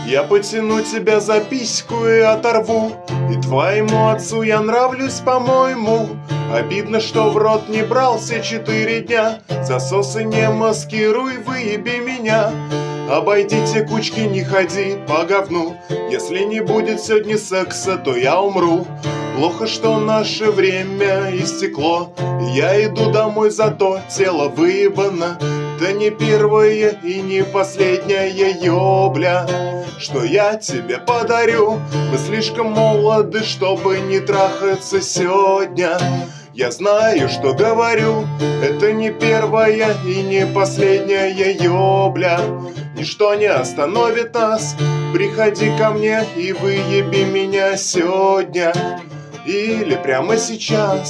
Я потяну тебя за письку и оторву, и твоему отцу я нравлюсь, по-моему. Обидно, что в рот не брал все 4 дня. Засосы не маскируй, выеби меня. Обойдите кучки, не ходи по говну. Если не будет сегодня секса, то я умру. Плохо, что наше время истекло. Я иду домой, зато тело выебано. Да не первое и не последняя ёбля, что я тебе подарю. Мы слишком молоды, чтобы не трахаться сегодня. Я знаю, что говорю, это не первая и не последняя ёбля. Ничто не остановит нас. Приходи ко мне и выеби меня сегодня или прямо сейчас.